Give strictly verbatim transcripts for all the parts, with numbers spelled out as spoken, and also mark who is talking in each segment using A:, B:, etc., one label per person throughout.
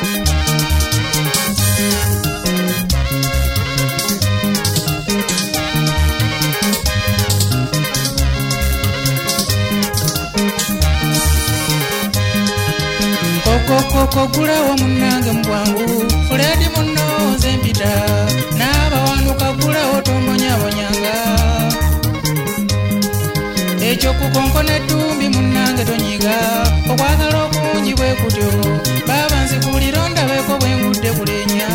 A: Koko gulawo munange mbwangu Fuledi muno zempita Naba wanuka gulawo tomonyabonyanga Echo kukonkone tumbi munange tonyiga Okwagala okungi bwe kutyo Baba nzikulironda beko bwengudde kulenya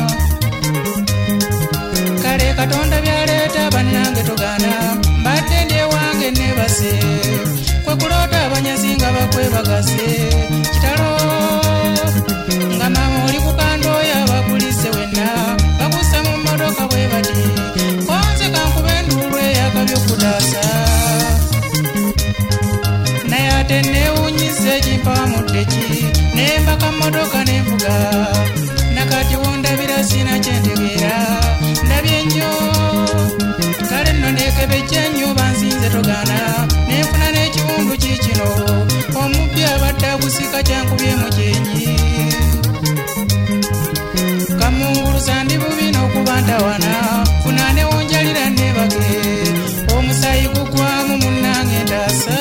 A: Kale Katonda byaleeta bannange togana Mbadde ndi ewange nebase Kwe kulota abanyazi nga bakwebagase Kitalo nga mama oli kukandoya bakulise wenna bakusa mu motoka bwe bati konze kankube endulu eyakabyokutaasa naye ate neewunyisa ekimpawa muddeki nembaka motoka nenvuga nakati wondabira sina kyentegeera ndabye nnyo kale nno nekebejja nnyo bansinze togaana nenfuna n'ekiwundu kiikino omubbi abadde agusika kyankubyemu kyenyi kamunguluza ndi bubi n'okuba ntawana funane wonjalira nebage omusayi gugwamu munnange ndaasa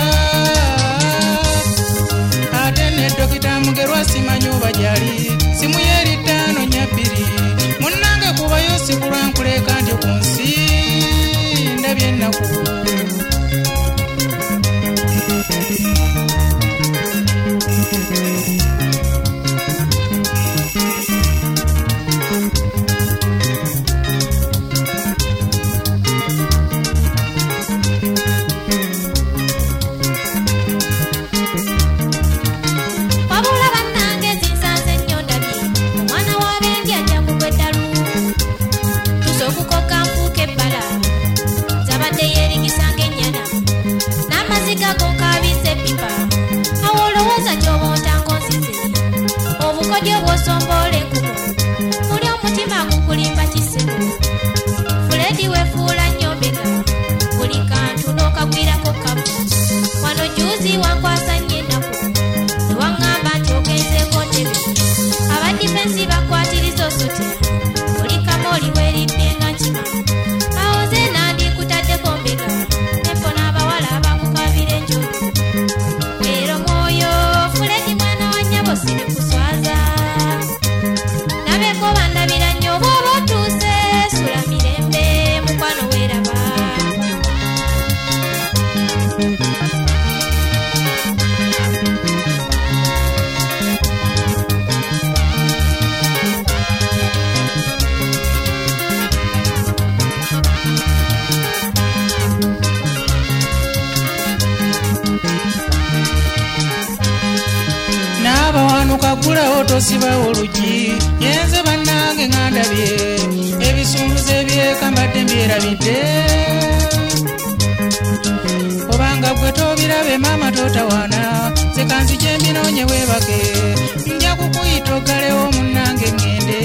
A: ate ne dokita Mugerwa simanyi oba gyali simu yeri ttaano nyabbiri munnange kubayo sikulwa nkuleka ndi ku nsi ndabye ennaku Fuledi wefuula nnyo mbega buli kantu n'okagwirako kabu wano juzi wankwasa nnyo ennaku ne waŋŋamba nti ogenzeeko ntebe abadifensi bakwatiriza osuti buli kamooli weeridde nga nkima awo ze nandikutaddeko mbega nepo n'abawala abakukabira enjolo weero mwoyo Fuledi mwana wa nnyabo sirikuswaza nabeko bandabira nnyo bw'oba otuuse sula mirembe mukwano weeraba Naba wanuka gulawo tosibawo olugi yenze bannange ngandabye ebisunduze ebyeka mbadde mbyerabidde obanga gwe tobirabe mama totawaana ze kanzije mbinoonye weebake nja kukuyita oggalewo munnange ŋŋende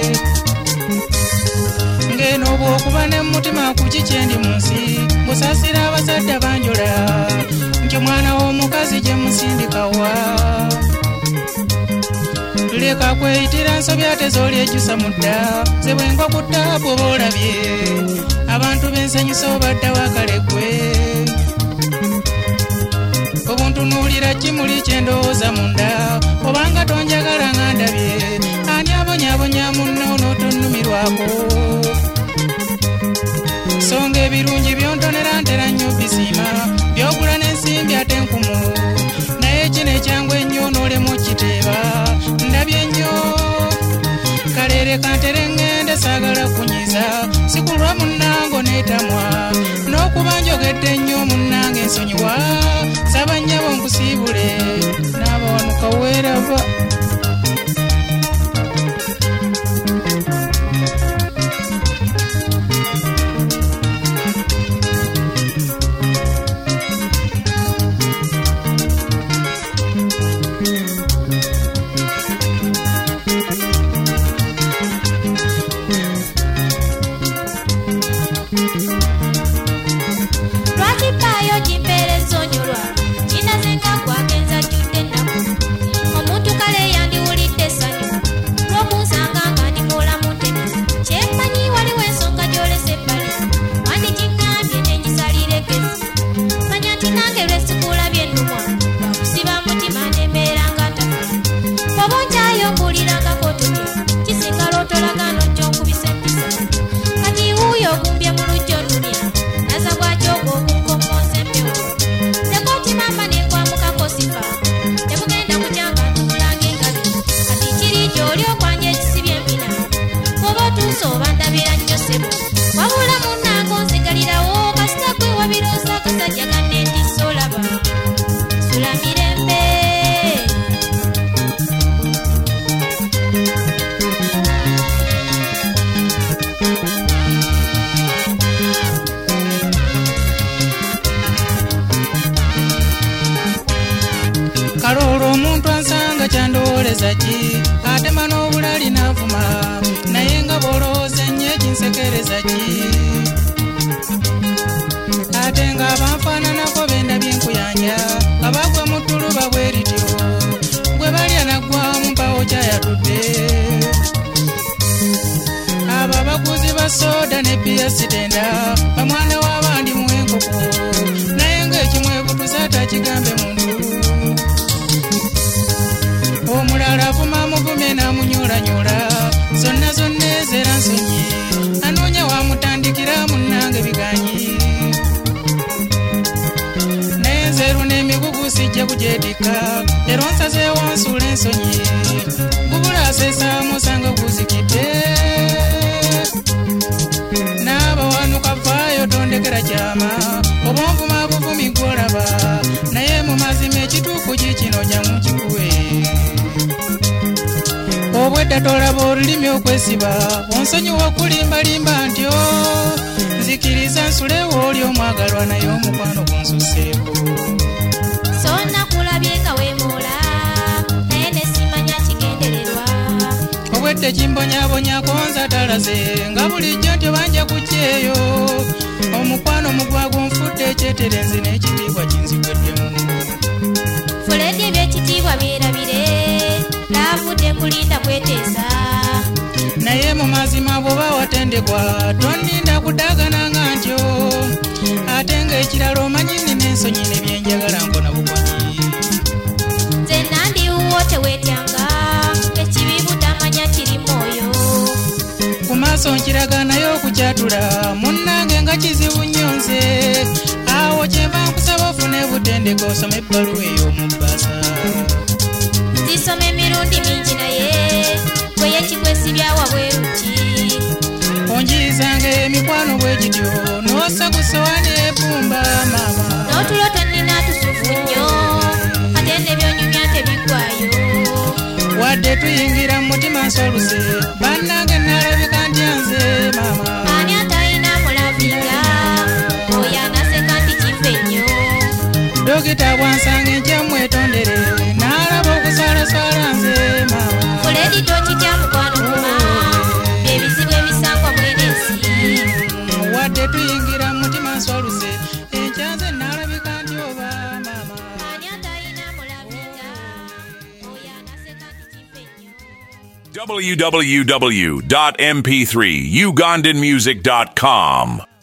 A: ng'eno bw'okuba ne mmutima ku kikyendi mu nsi busasira abazadde banjola nti omwana w'omukazi gye musindikawa leka kweyitira nsobya ate z'oli ejjusa mudda ze bwengo ku ttaapu oba olabye abantu b'ensanyusa obadde wakale ggwe obuntunuulira kimuli kyendowooza munda obanga tonjagala nga ndabye ani abonyaabonya munno n'otonnumirwako songa ebirungi byontonera ntera nnyo bisiima byogula n'ensimbi ate nkumu naye kino ekyangu ennyo n'olemu kiteeba ndabye nnyo kaleere kantere ŋŋende saagala kunyiza sikulwa munnango neetamwa n'okuba njogedde nnyo munnange ensonyiwa saba nnyabo nkusiibule n'aba wanuka weeraba
B: Omuntu kale atema n'obulali n'avuma naye nga bw'olowooza ennyo ekinsekereza ki ate nga abanfaananako bendabye enkuyanja abagwa mu ttuluba bwe lityo gwe balya naggwa mu mpawo kyayatudde abo abaguzi ba soda ne bbiya sitenda bamwana w'abandi mu enkoko naye ng'ekimwebutuza atakigambe muntu omulala avuma muvumye n'amunyoolanyola zonna zonna ezeera nsonyi anoonya wamutandikira munnange biganyi naye nzeeru n'emigugu sijja kugyedika era nsazeewo nsuula ensonyi gubula aseesa musanga guzikidde n'abawanuka vaayo tondekera kyama oba nvuma buvumi gw'olaba naye mu mazima ekituufu kikino jamu kikuwe obwedda tolaba olulimi okwesiba onsonyiwa okulimbalimba ntyo nzikiriza nsulewo oli omwagalwa naye omukwano gunsuseeko
A: so nakulabye nga weemoola naye nesimanya kigendererwa
B: obwedde kimbonyabonyako nza talaze nga bulijjo ntyo banja kukyeyo omukwano mugwago nfudde ekyeterenzi n'ekitiibwa kinzigweddemu
A: fuledi ebyekitiibwa byerabire laavudde kulinda kweteesa
B: naye mu mazima bw'oba watendekwa tonninda kudagananga ntyo ate ng'ekirala omanyi nnina ensonyi nebyenjagala nkona bukonyi
A: nze nandiwuwo teweetyanga ekibi butamanya kiri mwoyo
B: ku maaso nkiraga naye okukyatula munnange nga kizibu nnyo nze awo kyenva nkusaba ofune butendeka osome ebbaluwa ey'omubbasa
A: zisoma emirundi mingi naye bweyekikwesibyawa bweruki
B: onjiyizanga emikwano bwe gityo n'ossa ku sowaani ebumba maama
A: n'otulo tonnina tusufu nnyo ate nebyonyumya tebiggwayo
B: wadde tuyingira mu mutima nsoluse bannange nalabika ntya nze maama
A: ani atalina mulabiga oyo anaseka nti kife nnyo
B: dokita bwansanga enkya mwetondere n'alaba okusalasala nze maama
A: fuledi tokitya mukwano guma byebizibu ebisangwa mwenensi
B: wadde tuyingira mu mutima nsoluse enkya nze nalabika nti oba maama
A: ani atalina mulabiga oyo anaseka nti kife nnyo
C: w w w dot m p three ugandan music dot com